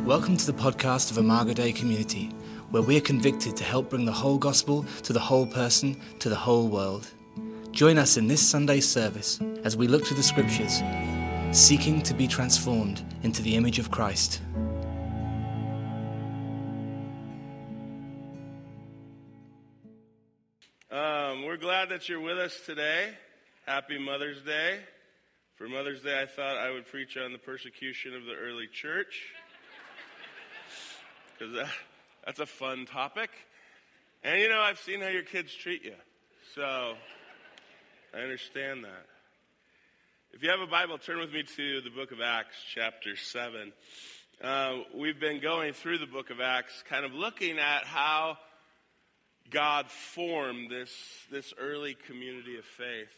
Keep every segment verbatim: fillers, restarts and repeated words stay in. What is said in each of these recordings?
Welcome to the podcast of Imago Dei Community, where we are convicted to help bring the whole gospel to the whole person, to the whole world. Join us in this Sunday service as we look to the scriptures, seeking to be transformed into the image of Christ. Um, we're glad that you're with us today. Happy Mother's Day. For Mother's Day, I thought I would preach on the persecution of the early church, because that, that's a fun topic. And you know, I've seen how your kids treat you, so I understand that. If you have a Bible, turn with me to the book of Acts, chapter seven. Uh, we've been going through the book of Acts, kind of looking at how God formed this, this early community of faith.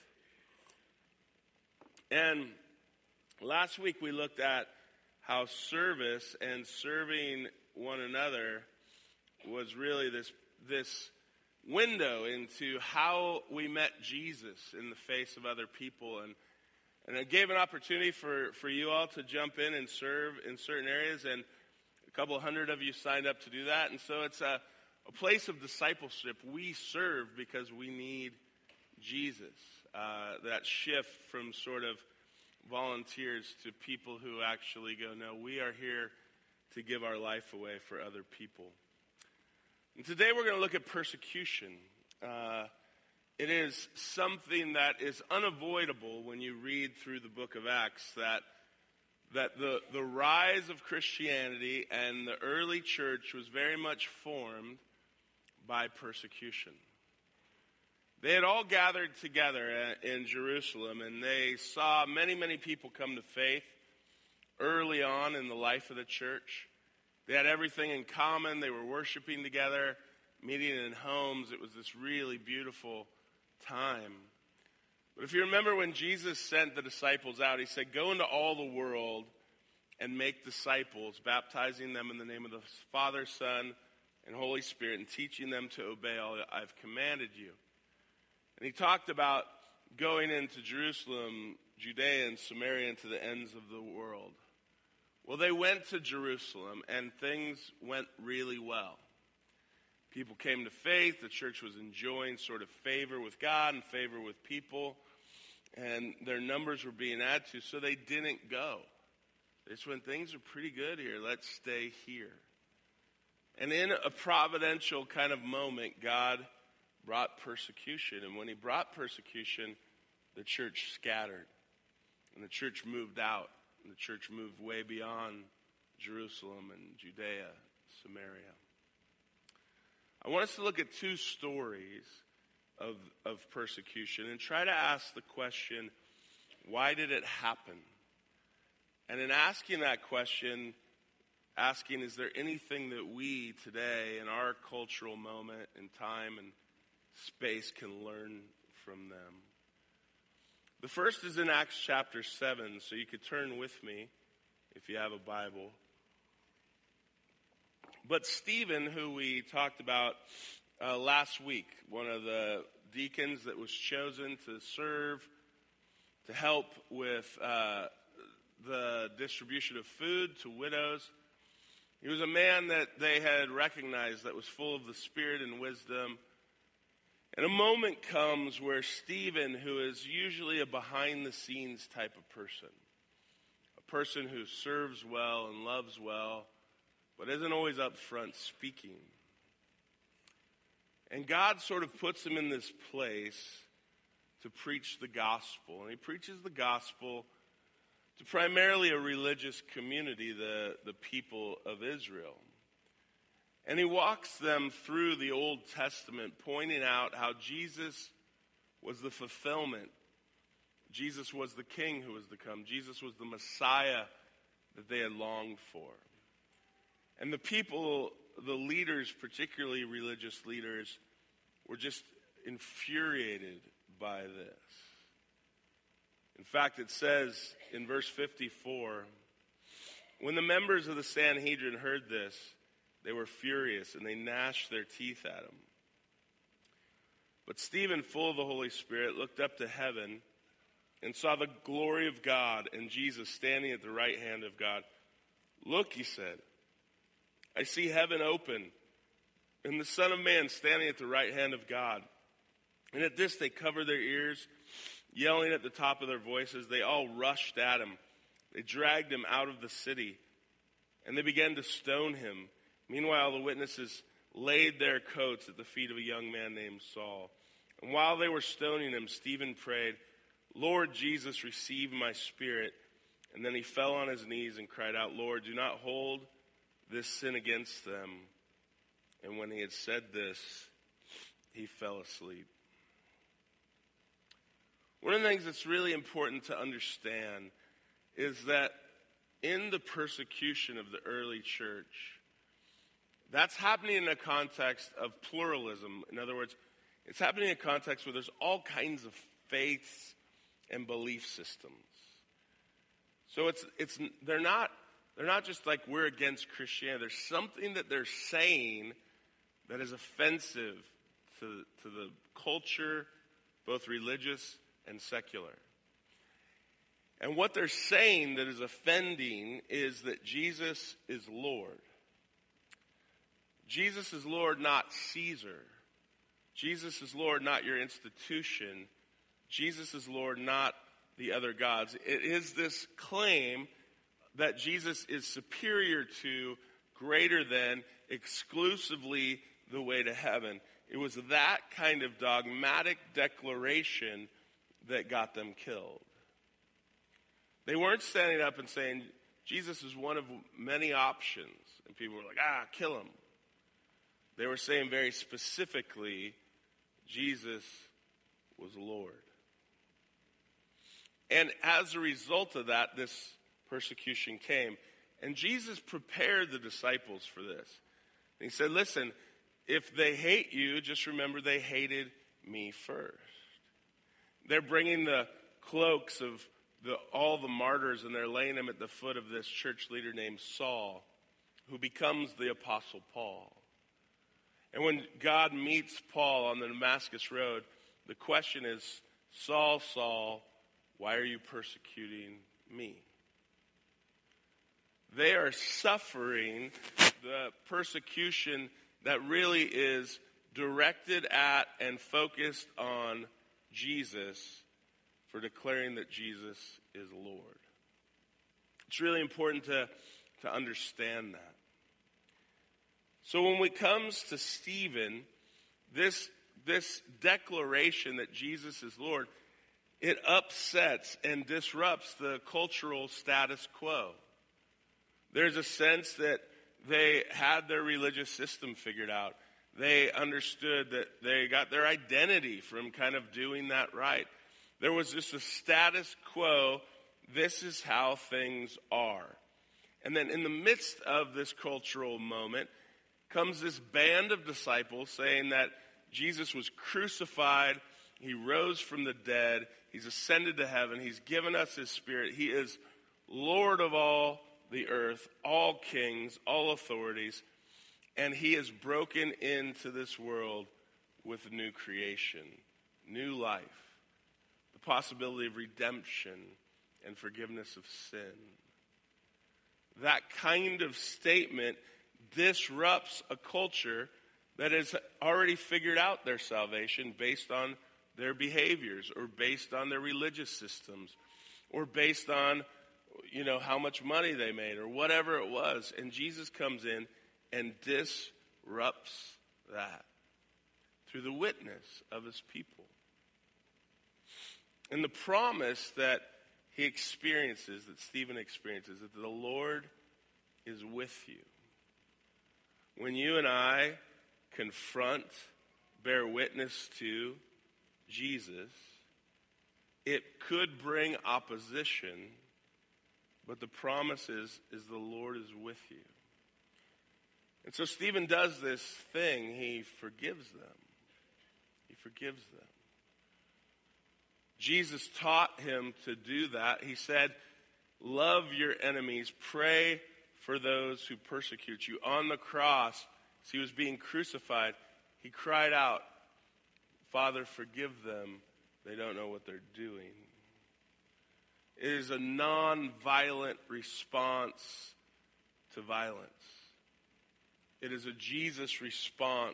And last week we looked at how service and serving one another was really this, this window into how we met Jesus in the face of other people. And, and it gave an opportunity for, for you all to jump in and serve in certain areas. And a couple hundred of you signed up to do that. And so it's a, a place of discipleship. We serve because we need Jesus. Uh, that shift from sort of volunteers to people who actually go, no, we are here to give our life away for other people. And today we're going to look at persecution. Uh, it is something that is unavoidable when you read through the book of Acts, that that the, the rise of Christianity and the early church was very much formed by persecution. They had all gathered together in Jerusalem, and they saw many, many people come to faith early on in the life of the church. They had everything in common. They were worshiping together, meeting in homes. It was this really beautiful time. But if you remember when Jesus sent the disciples out, he said, go into all the world and make disciples, baptizing them in the name of the Father, Son, and Holy Spirit, and teaching them to obey all that I've commanded you. And he talked about going into Jerusalem, Judea, and Samaria, and to the ends of the world. Well, they went to Jerusalem, and things went really well. People came to faith. The church was enjoying sort of favor with God and favor with people, and their numbers were being added to, so they didn't go. They just went, things are pretty good here. Let's stay here. And in a providential kind of moment, God brought persecution. And when he brought persecution, the church scattered. And the church moved out. And the church moved way beyond Jerusalem and Judea, Samaria. I want us to look at two stories of, of persecution and try to ask the question, why did it happen? And in asking that question, asking, is there anything that we today in our cultural moment and time and space can learn from them? The first is in Acts chapter seven, so you could turn with me if you have a Bible. But Stephen, who we talked about uh, last week, one of the deacons that was chosen to serve, to help with uh, the distribution of food to widows, he was a man that they had recognized that was full of the Spirit and wisdom. And a moment comes where Stephen, who is usually a behind-the-scenes type of person, a person who serves well and loves well, but isn't always up front speaking. And God sort of puts him in this place to preach the gospel. And he preaches the gospel to primarily a religious community, the, the people of Israel. And he walks them through the Old Testament, pointing out how Jesus was the fulfillment. Jesus was the king who was to come. Jesus was the Messiah that they had longed for. And the people, the leaders, particularly religious leaders, were just infuriated by this. In fact, it says in verse fifty-four, when the members of the Sanhedrin heard this, they were furious, and they gnashed their teeth at him. But Stephen, full of the Holy Spirit, looked up to heaven and saw the glory of God and Jesus standing at the right hand of God. Look, he said, I see heaven open, and the Son of Man standing at the right hand of God. And at this they covered their ears, yelling at the top of their voices. They all rushed at him. They dragged him out of the city, and they began to stone him. Meanwhile, the witnesses laid their coats at the feet of a young man named Saul. And while they were stoning him, Stephen prayed, "Lord Jesus, receive my spirit." And then he fell on his knees and cried out, "Lord, do not hold this sin against them." And when he had said this, he fell asleep. One of the things that's really important to understand is that in the persecution of the early church, that's happening in a context of pluralism. In other words, it's happening in a context where there's all kinds of faiths and belief systems. So it's it's they're not they're not just like we're against Christianity. There's something that they're saying that is offensive to, to the culture, both religious and secular. And what they're saying that is offending is that Jesus is Lord. Jesus is Lord, not Caesar. Jesus is Lord, not your institution. Jesus is Lord, not the other gods. It is this claim that Jesus is superior to, greater than, exclusively the way to heaven. It was that kind of dogmatic declaration that got them killed. They weren't standing up and saying, Jesus is one of many options. And people were like, ah, kill him. They were saying very specifically, Jesus was Lord. And as a result of that, this persecution came. And Jesus prepared the disciples for this. And he said, listen, if they hate you, just remember they hated me first. They're bringing the cloaks of the, all the martyrs, and they're laying them at the foot of this church leader named Saul, who becomes the Apostle Paul. And when God meets Paul on the Damascus Road, the question is, Saul, Saul, why are you persecuting me? They are suffering the persecution that really is directed at and focused on Jesus for declaring that Jesus is Lord. It's really important to, to understand that. So when it comes to Stephen, this, this declaration that Jesus is Lord, it upsets and disrupts the cultural status quo. There's a sense that they had their religious system figured out. They understood that they got their identity from kind of doing that right. There was just a status quo. This is how things are. And then in the midst of this cultural moment comes this band of disciples saying that Jesus was crucified, he rose from the dead, he's ascended to heaven, he's given us his spirit, he is Lord of all the earth, all kings, all authorities, and he has broken into this world with new creation, new life, the possibility of redemption and forgiveness of sin. That kind of statement disrupts a culture that has already figured out their salvation based on their behaviors or based on their religious systems or based on, you know, how much money they made or whatever it was. And Jesus comes in and disrupts that through the witness of his people. And the promise that he experiences, that Stephen experiences, that the Lord is with you. When you and I confront, bear witness to Jesus, it could bring opposition, but the promise is, is the Lord is with you. And so Stephen does this thing. He forgives them. He forgives them. Jesus taught him to do that. He said, love your enemies, pray for those who persecute you. On the cross, as he was being crucified, he cried out, Father, forgive them. They don't know what they're doing. It is a non-violent response to violence. It is a Jesus response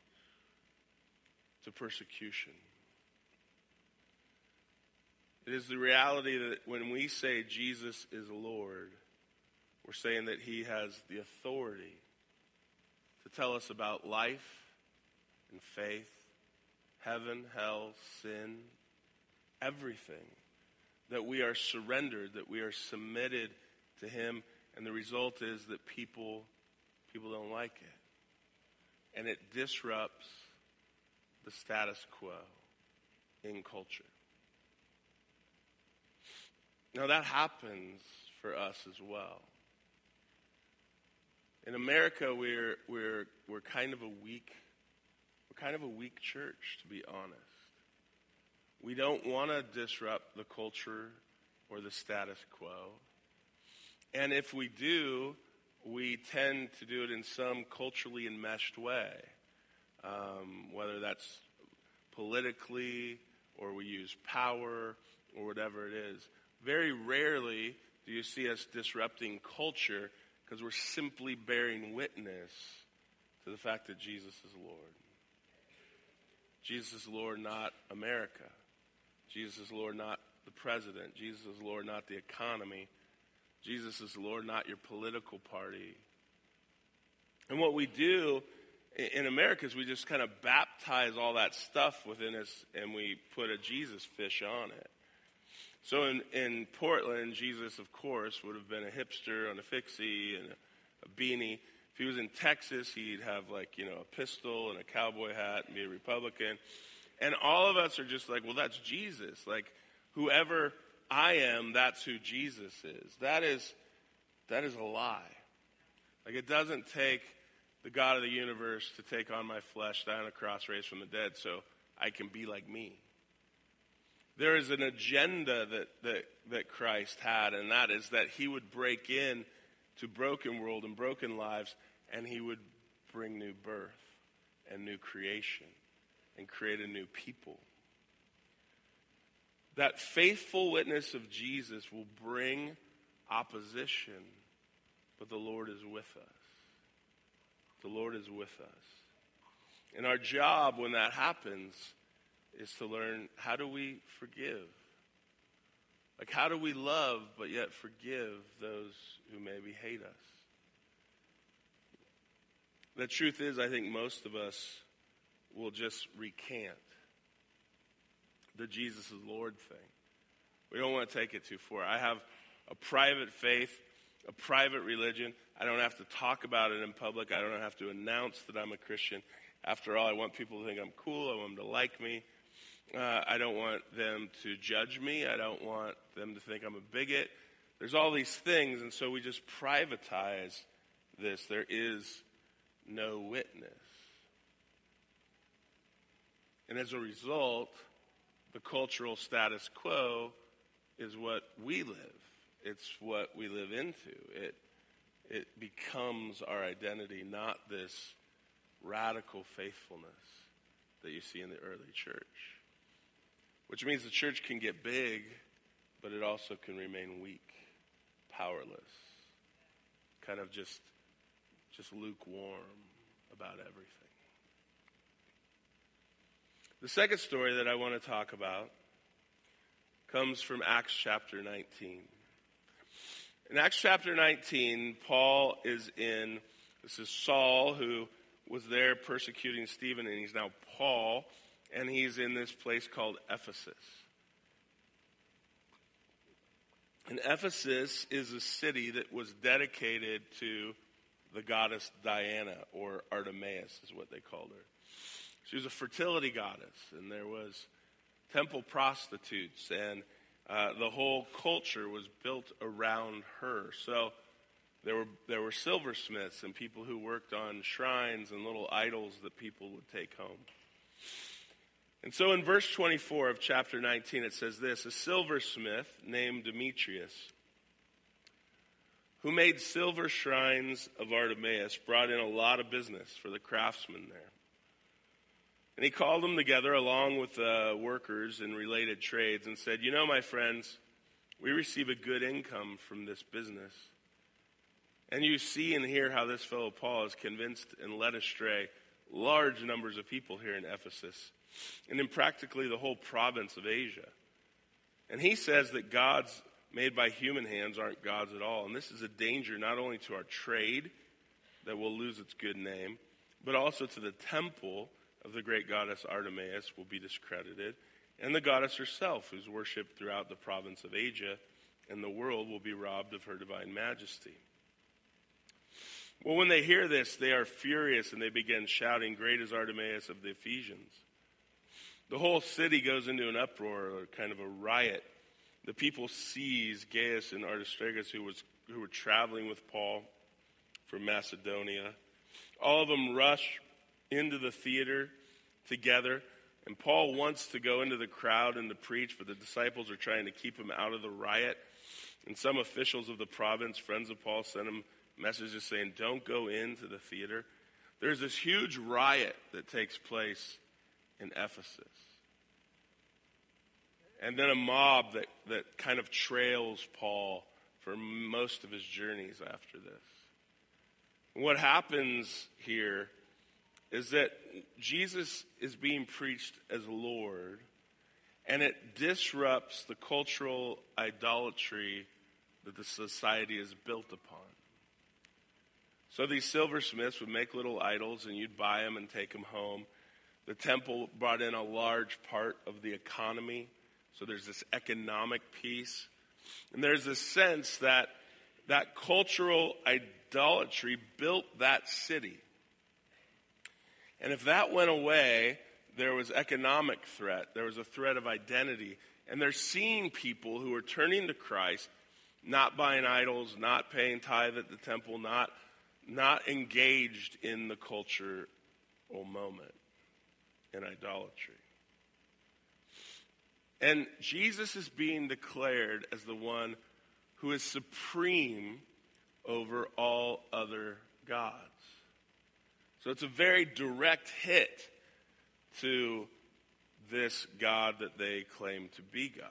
to persecution. It is the reality that when we say Jesus is Lord, we're saying that he has the authority to tell us about life and faith, heaven, hell, sin, everything. That we are surrendered, that we are submitted to him, and the result is that people, people don't like it. And it disrupts the status quo in culture. Now that happens for us as well. In America, we're we're we're kind of a weak we're kind of a weak church, to be honest. We don't want to disrupt the culture or the status quo. And if we do, we tend to do it in some culturally enmeshed way, um, whether that's politically or we use power or whatever it is. Very rarely do you see us disrupting culture because we're simply bearing witness to the fact that Jesus is Lord. Jesus is Lord, not America. Jesus is Lord, not the president. Jesus is Lord, not the economy. Jesus is Lord, not your political party. And what we do in America is we just kind of baptize all that stuff within us and we put a Jesus fish on it. So in, in Portland, Jesus, of course, would have been a hipster on a fixie and a, a beanie. If he was in Texas, he'd have like, you know, a pistol and a cowboy hat and be a Republican. And all of us are just like, well, that's Jesus. Like, whoever I am, that's who Jesus is. That is, that is a lie. Like, it doesn't take the God of the universe to take on my flesh, die on a cross, raised from the dead, so I can be like me. There is an agenda that, that, that Christ had, and that is that he would break in to broken world and broken lives, and he would bring new birth and new creation and create a new people. That faithful witness of Jesus will bring opposition, but the Lord is with us. The Lord is with us. And our job when that happens is to learn, how do we forgive? Like, how do we love but yet forgive those who maybe hate us? The truth is, I think most of us will just recant the Jesus is Lord thing. We don't want to take it too far. I have a private faith, a private religion. I don't have to talk about it in public. I don't have to announce that I'm a Christian. After all, I want people to think I'm cool. I want them to like me. Uh, I don't want them to judge me. I don't want them to think I'm a bigot. There's all these things, and so we just privatize this. There is no witness. And as a result, the cultural status quo is what we live. It's what we live into. It, it becomes our identity, not this radical faithfulness that you see in the early church. Which means the church can get big, but it also can remain weak, powerless, kind of just, just lukewarm about everything. The second story that I want to talk about comes from Acts chapter nineteen. In Acts chapter nineteen, Paul is in, this is Saul who was there persecuting Stephen, and he's now Paul, and he's in this place called Ephesus. And Ephesus is a city that was dedicated to the goddess Diana, or Artemis is what they called her. She was a fertility goddess, and there was temple prostitutes, and uh, the whole culture was built around her. So there were there were silversmiths and people who worked on shrines and little idols that people would take home. And so in verse twenty-four of chapter nineteen, it says this: a silversmith named Demetrius, who made silver shrines of Artemis, brought in a lot of business for the craftsmen there. And he called them together along with uh, workers in related trades and said, you know, my friends, we receive a good income from this business. And you see and hear how this fellow Paul has convinced and led astray large numbers of people here in Ephesus and in practically the whole province of Asia. And he says that gods made by human hands aren't gods at all. And this is a danger not only to our trade, that will lose its good name, but also to the temple of the great goddess Artemis will be discredited, and the goddess herself, who's worshipped throughout the province of Asia, and the world will be robbed of her divine majesty. Well, when they hear this, they are furious, and they begin shouting, "Great is Artemis of the Ephesians." The whole city goes into an uproar, or kind of a riot. The people seize Gaius and Aristarchus, who was who were traveling with Paul from Macedonia. All of them rush into the theater together, and Paul wants to go into the crowd and to preach, but the disciples are trying to keep him out of the riot. And some officials of the province, friends of Paul, sent him messages saying, "Don't go into the theater." There's this huge riot that takes place in Ephesus. And then a mob that, that kind of trails Paul for most of his journeys after this. What happens here is that Jesus is being preached as Lord, and it disrupts the cultural idolatry that the society is built upon. So these silversmiths would make little idols, and you'd buy them and take them home. The temple brought in a large part of the economy, so there's this economic piece. And there's this sense that that cultural idolatry built that city. And if that went away, there was economic threat. There was a threat of identity. And they're seeing people who are turning to Christ, not buying idols, not paying tithe at the temple, not, not engaged in the cultural moment in idolatry. And Jesus is being declared as the one who is supreme over all other gods. So it's a very direct hit to this God that they claim to be God.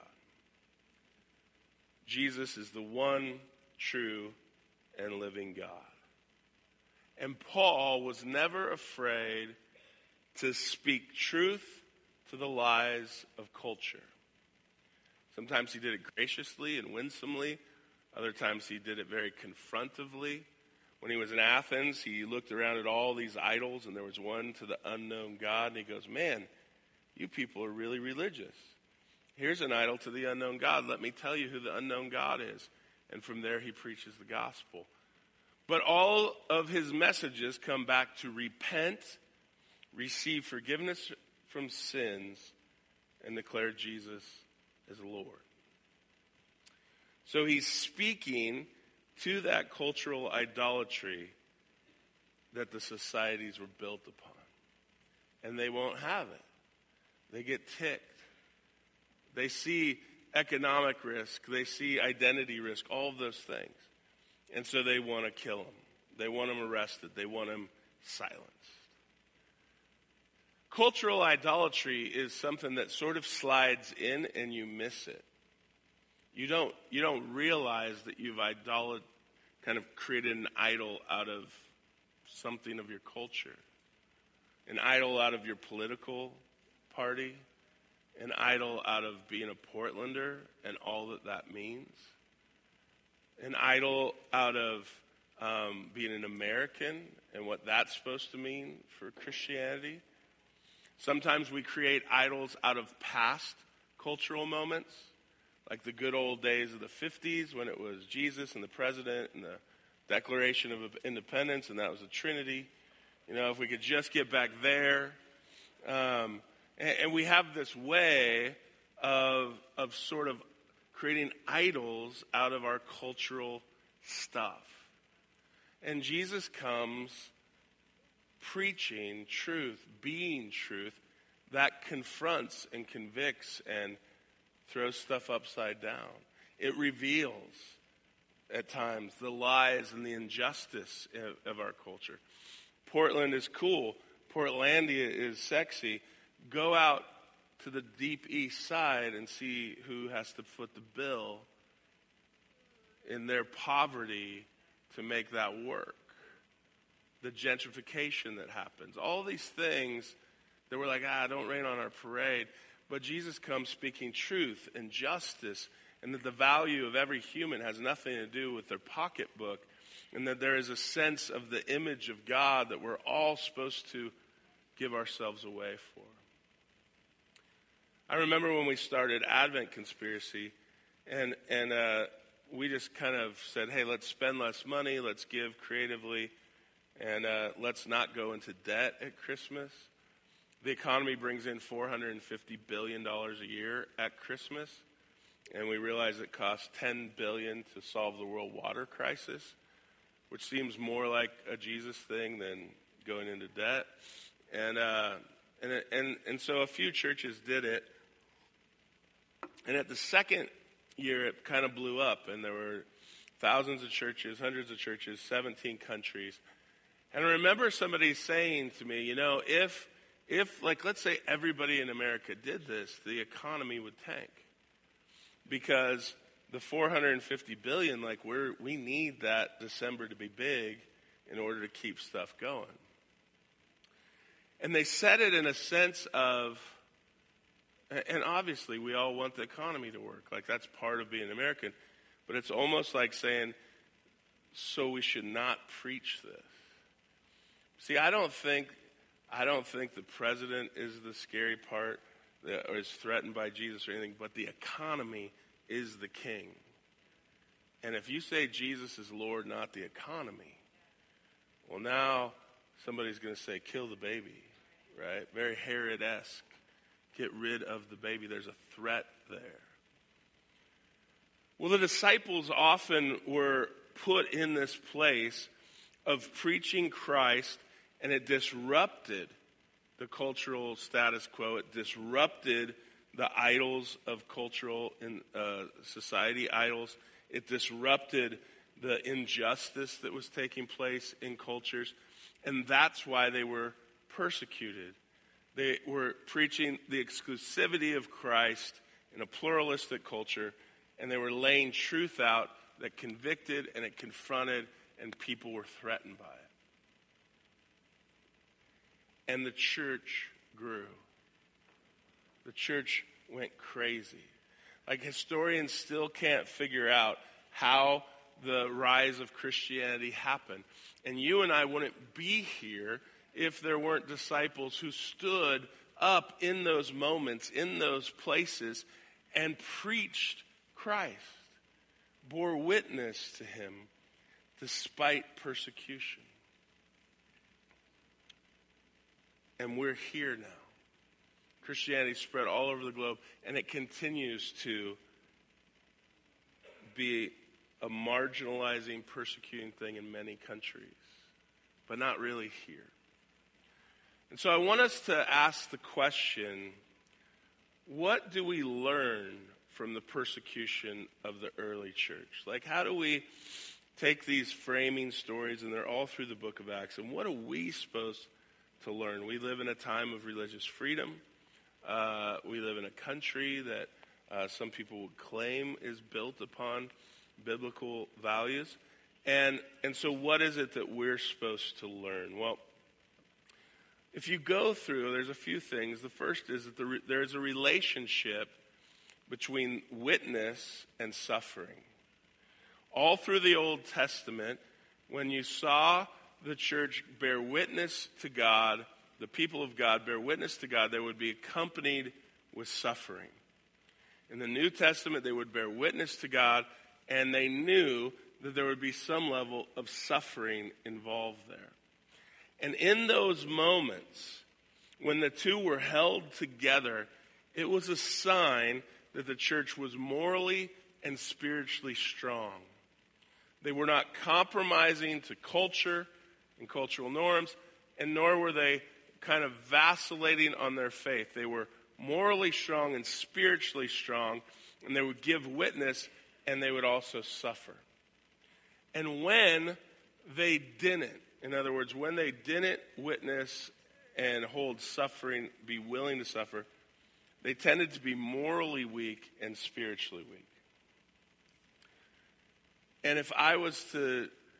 Jesus is the one true and living God. And Paul was never afraid to speak truth to the lies of culture. Sometimes he did it graciously and winsomely. Other times he did it very confrontively. When he was in Athens, he looked around at all these idols, and there was one to the unknown God, and he goes, "Man, you people are really religious. Here's an idol to the unknown God. Let me tell you who the unknown God is." And from there he preaches the gospel. But all of his messages come back to repent, receive forgiveness from sins, and declare Jesus as Lord. So he's speaking to that cultural idolatry that the societies were built upon. And they won't have it. They get ticked. They see economic risk. They see identity risk, all of those things. And so they want to kill him. They want him arrested. They want him silenced. Cultural idolatry is something that sort of slides in and you miss it. You don't, you don't realize that you've idolat, kind of created an idol out of something of your culture. An idol out of your political party. An idol out of being a Portlander and all that that means. An idol out of um, being an American and what that's supposed to mean for Christianity. Sometimes we create idols out of past cultural moments, like the good old days of the fifties when it was Jesus and the president and the Declaration of Independence, and that was the Trinity. You know, if we could just get back there. Um, and, and we have this way of, of sort of creating idols out of our cultural stuff. And Jesus comes preaching truth, being truth, that confronts and convicts and throws stuff upside down. It reveals, at times, the lies and the injustice of, of our culture. Portland is cool. Portlandia is sexy. Go out to the deep east side and see who has to foot the bill in their poverty to make that work. The gentrification that happens. All these things that we're like, ah, don't rain on our parade. But Jesus comes speaking truth and justice, and that the value of every human has nothing to do with their pocketbook, and that there is a sense of the image of God that we're all supposed to give ourselves away for. I remember when we started Advent Conspiracy, and and uh, we just kind of said, hey, let's spend less money, let's give creatively, and uh, let's not go into debt at Christmas. The economy brings in four hundred fifty billion dollars a year at Christmas, and we realize it costs ten billion dollars to solve the world water crisis, which seems more like a Jesus thing than going into debt. And uh, and and and so a few churches did it, and at the second year it kind of blew up, and there were thousands of churches, hundreds of churches, seventeen countries. And I remember somebody saying to me, you know, if If, like, let's say everybody in America did this, the economy would tank. Because the four hundred fifty billion dollars, like, we're, we need that December to be big in order to keep stuff going. And they said it in a sense of, and obviously we all want the economy to work. Like, that's part of being American. But it's almost like saying, so we should not preach this. See, I don't think... I don't think the president is the scary part that, or is threatened by Jesus or anything, but the economy is the king. And if you say Jesus is Lord, not the economy, well, now somebody's going to say, kill the baby, right? Very Herod-esque. Get rid of the baby. There's a threat there. Well, the disciples often were put in this place of preaching Christ, and it disrupted the cultural status quo. It disrupted the idols of cultural in, uh, society, idols. It disrupted the injustice that was taking place in cultures. And that's why they were persecuted. They were preaching the exclusivity of Christ in a pluralistic culture, and they were laying truth out that convicted and it confronted, and people were threatened by it. And the church grew. The church went crazy. Like, historians still can't figure out how the rise of Christianity happened. And you and I wouldn't be here if there weren't disciples who stood up in those moments, in those places, and preached Christ, bore witness to him despite persecution. And we're here now. Christianity spread all over the globe, and it continues to be a marginalizing, persecuting thing in many countries, but not really here. And so I want us to ask the question, what do we learn from the persecution of the early church? Like, how do we take these framing stories, and they're all through the book of Acts, and what are we supposed to learn? We live in a time of religious freedom. Uh, we live in a country that uh, some people would claim is built upon biblical values. And, and so what is it that we're supposed to learn? Well, if you go through, there's a few things. The first is that the re- there's a relationship between witness and suffering. All through the Old Testament, when you saw the church bear witness to God, the people of God bear witness to God, they would be accompanied with suffering. In the New Testament, they would bear witness to God, and they knew that there would be some level of suffering involved there. And in those moments, when the two were held together, it was a sign that the church was morally and spiritually strong. They were not compromising to culture and cultural norms, and nor were they kind of vacillating on their faith. They were morally strong and spiritually strong, and they would give witness, and they would also suffer. And when they didn't, in other words, when they didn't witness and hold suffering, be willing to suffer, they tended to be morally weak and spiritually weak. And if I was to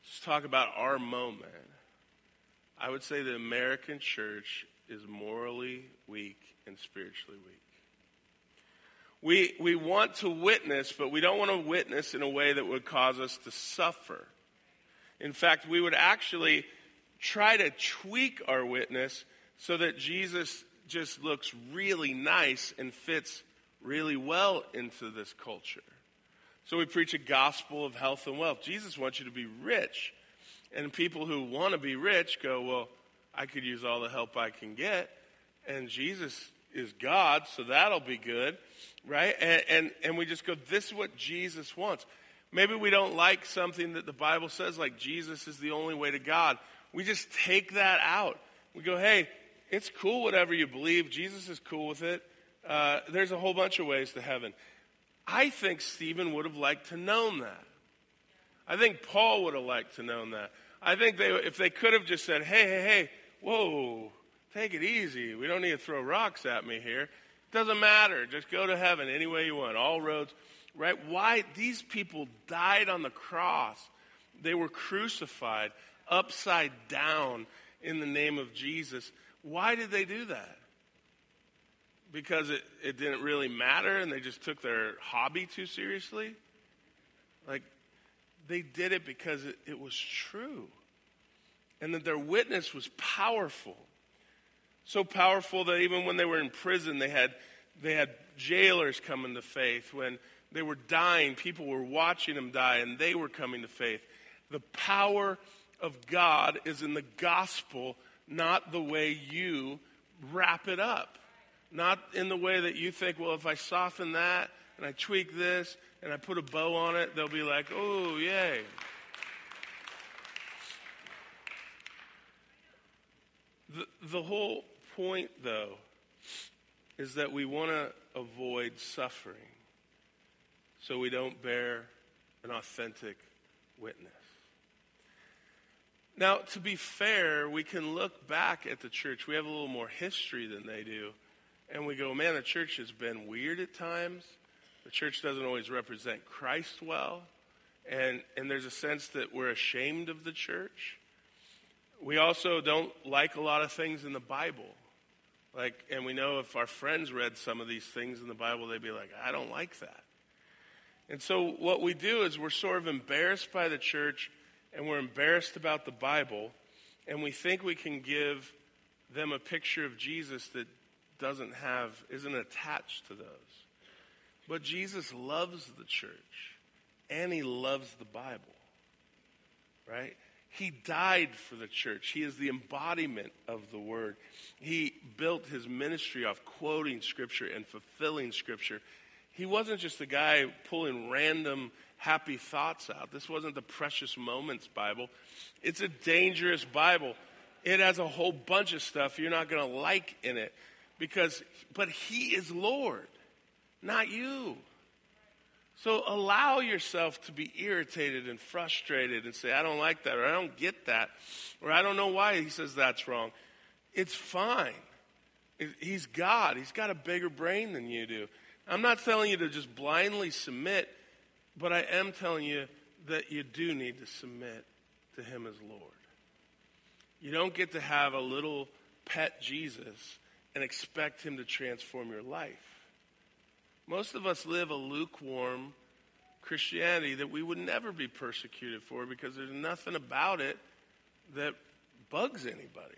Let's talk about our moment. I would say the American church is morally weak and spiritually weak. We, we want to witness, but we don't want to witness in a way that would cause us to suffer. In fact, we would actually try to tweak our witness so that Jesus just looks really nice and fits really well into this culture. So we preach a gospel of health and wealth. Jesus wants you to be rich. And people who want to be rich go, well, I could use all the help I can get. And Jesus is God, so that'll be good, right? And, and, and we just go, this is what Jesus wants. Maybe we don't like something that the Bible says, like Jesus is the only way to God. We just take that out. We go, hey, it's cool whatever you believe. Jesus is cool with it. Uh, there's a whole bunch of ways to heaven. I think Stephen would have liked to known that. I think Paul would have liked to known that. I think they, if they could have just said, hey, hey, hey, whoa, take it easy. We don't need to throw rocks at me here. Doesn't matter. Just go to heaven any way you want. All roads, right? Why? These people died on the cross. They were crucified upside down in the name of Jesus. Why did they do that? Because it, it didn't really matter and they just took their hobby too seriously? Like, they did it because it, it was true. And that their witness was powerful. So powerful that even when they were in prison, they had they had jailers coming to faith. When they were dying, people were watching them die, and they were coming to faith. The power of God is in the gospel, not the way you wrap it up. Not in the way that you think, well, if I soften that, and I tweak this, and I put a bow on it, they'll be like, oh, yay. The, the whole point, though, is that we want to avoid suffering so we don't bear an authentic witness. Now, to be fair, we can look back at the church. We have a little more history than they do. And we go, man, the church has been weird at times. The church doesn't always represent Christ well. And, and there's a sense that we're ashamed of the church. We also don't like a lot of things in the Bible. Like, and we know if our friends read some of these things in the Bible, they'd be like, I don't like that. And so what we do is we're sort of embarrassed by the church, and we're embarrassed about the Bible, and we think we can give them a picture of Jesus that doesn't have, isn't attached to those. But Jesus loves the church, and he loves the Bible, right? He died for the church. He is the embodiment of the word. He built his ministry off quoting Scripture and fulfilling Scripture. He wasn't just a guy pulling random happy thoughts out. This wasn't the Precious Moments Bible. It's a dangerous Bible. It has a whole bunch of stuff you're not going to like in it. Because, but he is Lord, not you. So allow yourself to be irritated and frustrated and say, I don't like that, or I don't get that, or I don't know why he says that's wrong. It's fine. He's God. He's got a bigger brain than you do. I'm not telling you to just blindly submit, but I am telling you that you do need to submit to him as Lord. You don't get to have a little pet Jesus and expect him to transform your life. Most of us live a lukewarm Christianity that we would never be persecuted for because there's nothing about it that bugs anybody.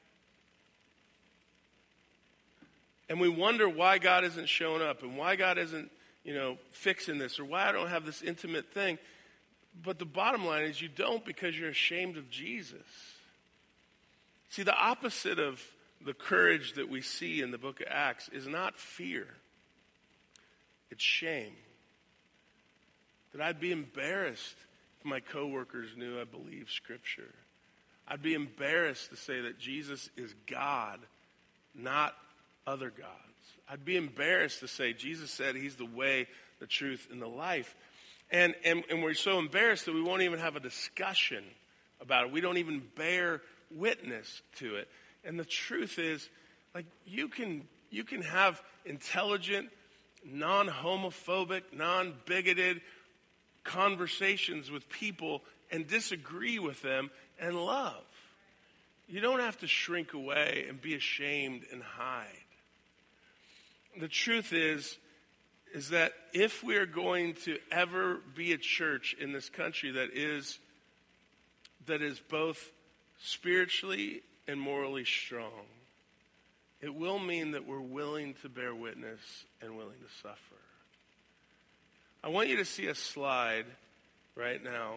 And we wonder why God isn't showing up and why God isn't, you know, fixing this or why I don't have this intimate thing. But the bottom line is you don't because you're ashamed of Jesus. See, the opposite of the courage that we see in the book of Acts is not fear. It's shame. That I'd be embarrassed if my coworkers knew I believe Scripture. I'd be embarrassed to say that Jesus is God, not other gods. I'd be embarrassed to say Jesus said he's the way, the truth, and the life. And, and, and we're so embarrassed that we won't even have a discussion about it. We don't even bear witness to it. And the truth is, like, you can you can have intelligent, non-homophobic, non-bigoted, conversations with people and disagree with them and love. You don't have to shrink away and be ashamed and hide. The truth is, is that if we are going to ever be a church in this country that is, that is both spiritually and morally strong, it will mean that we're willing to bear witness and willing to suffer. I want you to see a slide right now.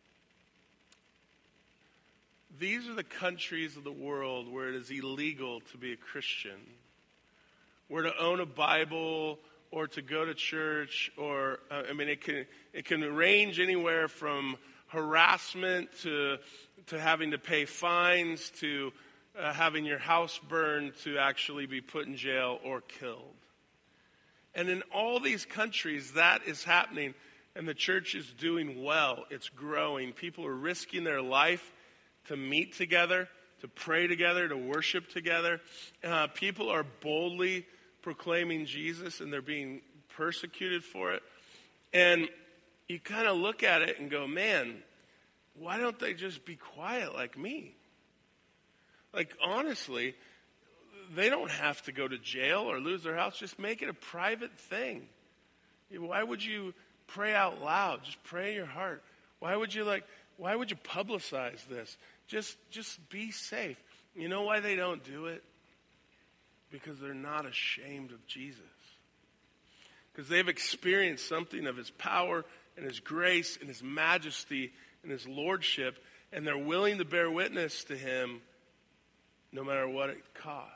These are the countries of the world where it is illegal to be a Christian, where to own a Bible or to go to church, or uh, I mean, it can it can range anywhere from harassment to to having to pay fines to uh, having your house burned to actually be put in jail or killed. And in all these countries, that is happening, and the church is doing well. It's growing. People are risking their life to meet together, to pray together, to worship together. Uh, people are boldly proclaiming Jesus, and they're being persecuted for it. And you kind of look at it and go, man, why don't they just be quiet like me? Like, honestly, they don't have to go to jail or lose their house. Just make it a private thing. Why would you pray out loud? Just pray in your heart. Why would you like, why would you publicize this? Just, just be safe. You know why they don't do it? Because they're not ashamed of Jesus. Because they've experienced something of his power and his grace and his majesty and his lordship, and they're willing to bear witness to him no matter what it costs.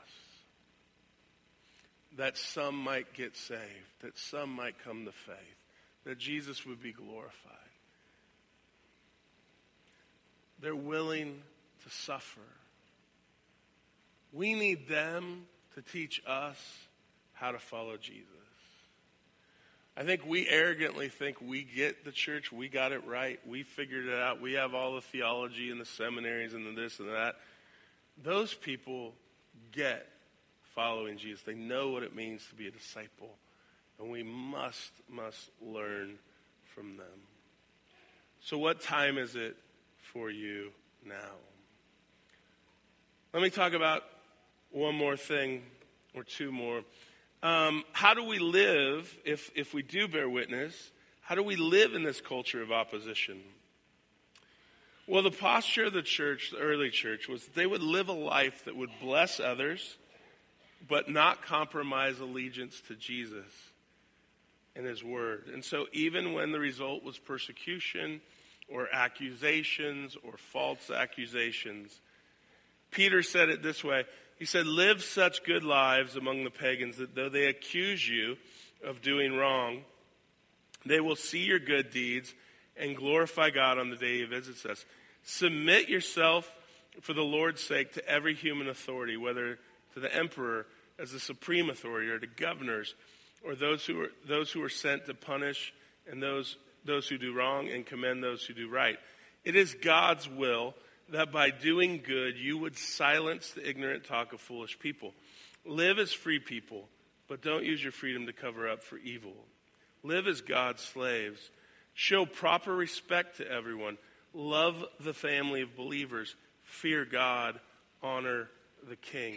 That some might get saved, that some might come to faith, that Jesus would be glorified. They're willing to suffer. We need them to teach us how to follow Jesus. I think we arrogantly think we get the church, we got it right, we figured it out, we have all the theology and the seminaries and the this and that. Those people get following Jesus. They know what it means to be a disciple. And we must, must learn from them. So what time is it for you now? Let me talk about one more thing, or two more. Um, how do we live, if, if we do bear witness, how do we live in this culture of opposition? Well, the posture of the church, the early church, was that they would live a life that would bless others, but not compromise allegiance to Jesus and his word. And so even when the result was persecution or accusations or false accusations, Peter said it this way. He said, live such good lives among the pagans that though they accuse you of doing wrong, they will see your good deeds and glorify God on the day he visits us. Submit yourself for the Lord's sake to every human authority, whether to the emperor as the supreme authority, or to governors, or those who are those who are sent to punish and those those who do wrong and commend those who do right. It is God's will that by doing good you would silence the ignorant talk of foolish people. Live as free people, but don't use your freedom to cover up for evil. Live as God's slaves. Show proper respect to everyone. Love the family of believers. Fear God. Honor the king.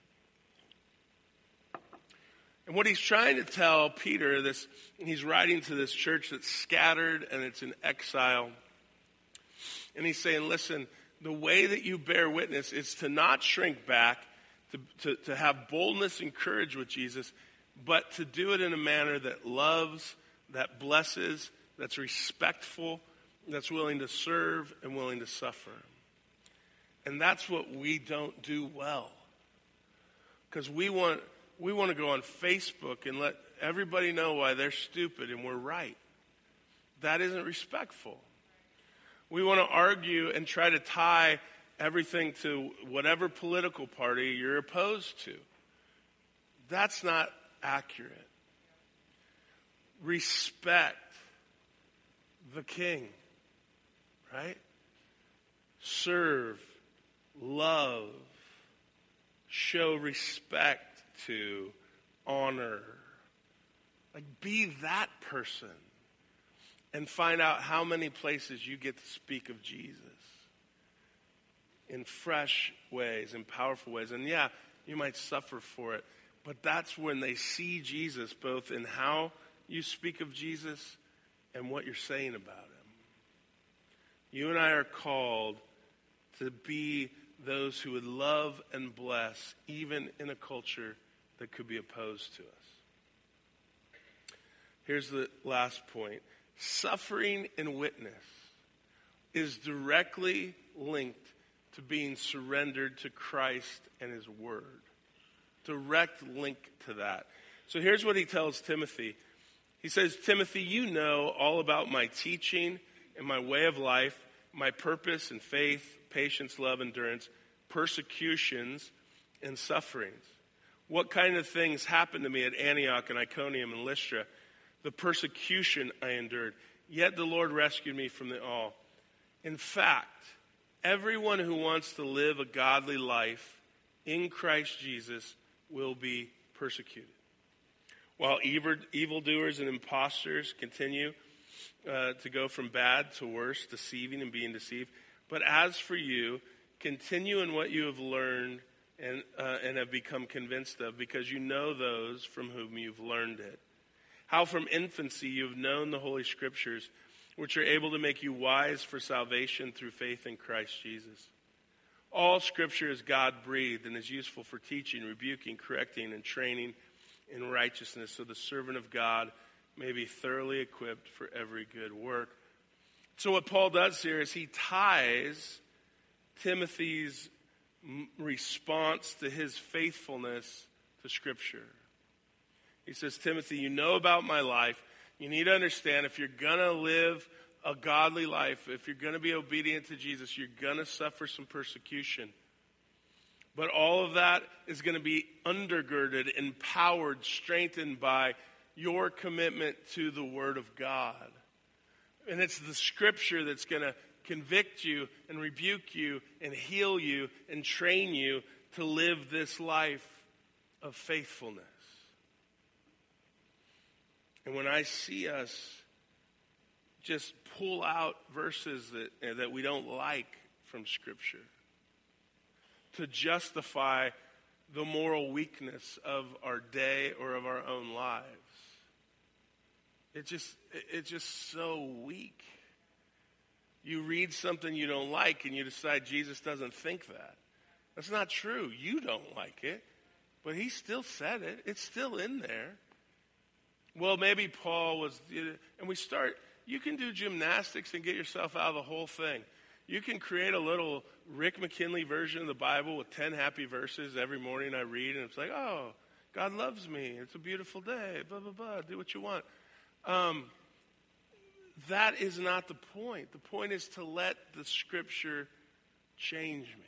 And what he's trying to tell Peter, this, he's writing to this church that's scattered and it's in exile. And he's saying, listen, the way that you bear witness is to not shrink back, to, to, to have boldness and courage with Jesus, but to do it in a manner that loves, that blesses, that's respectful, that's willing to serve and willing to suffer. And that's what we don't do well. Because we want... We want to go on Facebook and let everybody know why they're stupid and we're right. That isn't respectful. We want to argue and try to tie everything to whatever political party you're opposed to. That's not accurate. Respect the king, right? Serve, love, show respect to, honor. Like, be that person. and find out how many places you get to speak of Jesus in fresh ways, in powerful ways. And yeah, you might suffer for it, but that's when they see Jesus, both in how you speak of Jesus and what you're saying about him. You and I are called to be those who would love and bless, even in a culture that could be opposed to us. Here's the last point. Suffering in witness is directly linked to being surrendered to Christ and his word. Direct link to that. So here's what he tells Timothy. He says, Timothy, you know all about my teaching and my way of life, my purpose and faith, patience, love, endurance, persecutions, and sufferings. What kind of things happened to me at Antioch and Iconium and Lystra? The persecution I endured. Yet the Lord rescued me from it all. In fact, everyone who wants to live a godly life in Christ Jesus will be persecuted. While evil, evildoers and imposters continue uh, to go from bad to worse, deceiving and being deceived. But as for you, continue in what you have learned and, uh, and have become convinced of, because you know those from whom you've learned it. How from infancy you have known the Holy Scriptures, which are able to make you wise for salvation through faith in Christ Jesus. All Scripture is God-breathed and is useful for teaching, rebuking, correcting, and training in righteousness, so the servant of God may be thoroughly equipped for every good work. So what Paul does here is he ties Timothy's response to his faithfulness to Scripture. He says, Timothy, you know about my life. You need to understand, if you're going to live a godly life, if you're going to be obedient to Jesus, you're going to suffer some persecution. But all of that is going to be undergirded, empowered, strengthened by your commitment to the Word of God. And it's the Scripture that's going to convict you and rebuke you and heal you and train you to live this life of faithfulness. And when I see us just pull out verses that, that we don't like from Scripture to justify the moral weakness of our day or of our own lives, it just it's just so weak. You read something you don't like and you decide Jesus doesn't think that. That's not true. You don't like it, but he still said it. It's still in there. Well, maybe Paul was, and we start, you can do gymnastics and get yourself out of the whole thing. You can create a little Rick McKinley version of the Bible with ten happy verses every morning I read, and it's like, oh, God loves me. It's a beautiful day, blah, blah, blah. Do what you want. Um, that is not the point. The point is to let the Scripture change me.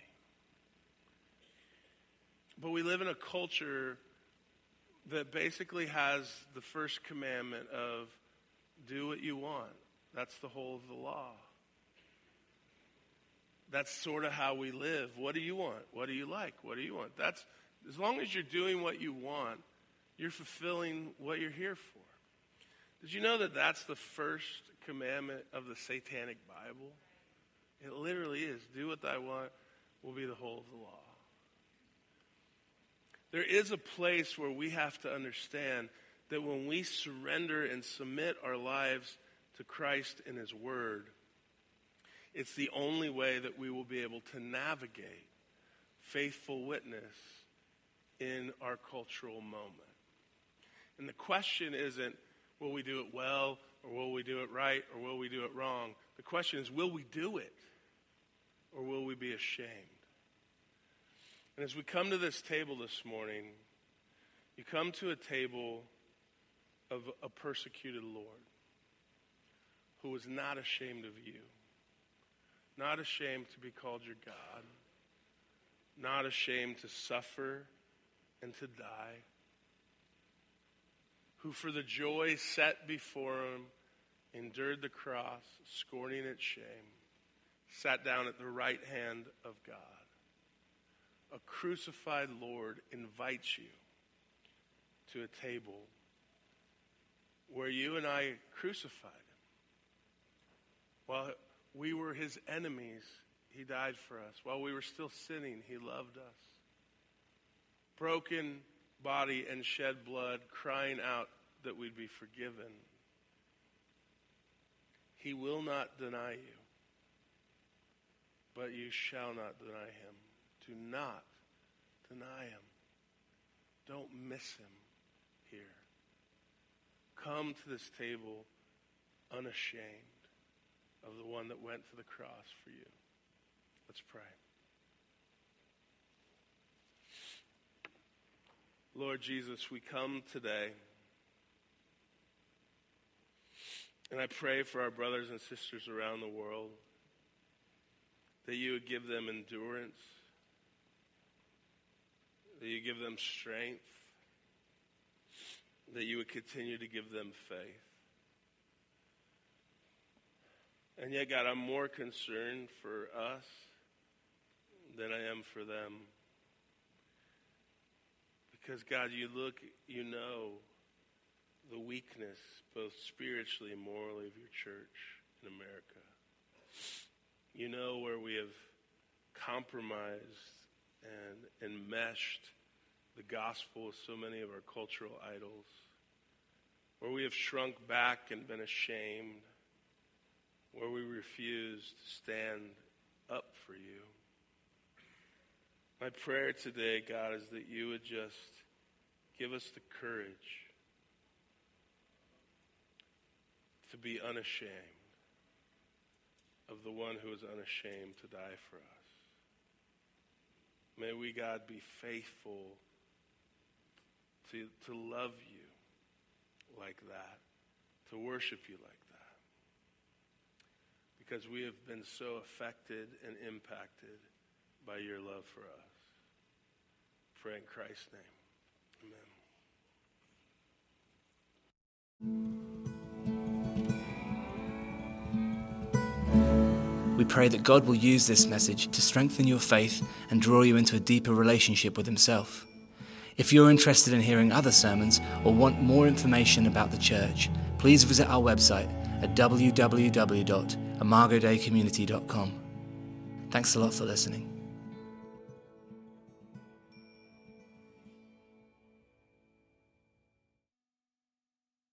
But we live in a culture that basically has the first commandment of do what you want. That's the whole of the law. That's sort of how we live. What do you want? What do you like? What do you want? That's, as long as you're doing what you want, you're fulfilling what you're here for. Did you know that that's the first commandment of the Satanic Bible? It literally is. Do what I want will be the whole of the law. There is a place where we have to understand that when we surrender and submit our lives to Christ and his word, it's the only way that we will be able to navigate faithful witness in our cultural moment. And the question isn't, will we do it well, or will we do it right, or will we do it wrong? The question is, will we do it, or will we be ashamed? And as we come to this table this morning, you come to a table of a persecuted Lord who is not ashamed of you, not ashamed to be called your God, not ashamed to suffer and to die, who for the joy set before him endured the cross, scorning its shame, sat down at the right hand of God. A crucified Lord invites you to a table where you and I crucified him. While we were his enemies, he died for us. While we were still sinning, he loved us. Broken body and shed blood, crying out that we'd be forgiven. He will not deny you, but you shall not deny him. Do not deny him. Don't miss him here. Come to this table unashamed of the one that went to the cross for you. Let's pray. Lord Jesus, we come today, and I pray for our brothers and sisters around the world that you would give them endurance, that you give them strength, that you would continue to give them faith. And yet, God, I'm more concerned for us than I am for them. Because, God, you look, you know the weakness, both spiritually and morally, of your church in America. You know where we have compromised and enmeshed the gospel with so many of our cultural idols, where we have shrunk back and been ashamed, where we refuse to stand up for you. My prayer today, God, is that you would just give us the courage to be unashamed of the one who is unashamed to die for us. May we, God, be faithful to, to love you like that, to worship you like that, because we have been so affected and impacted by your love for us. Pray in Christ's name. Amen. We pray that God will use this message to strengthen your faith and draw you into a deeper relationship with himself. If you're interested in hearing other sermons or want more information about the church, please visit our website at w w w dot imago dei community dot com. Thanks a lot for listening.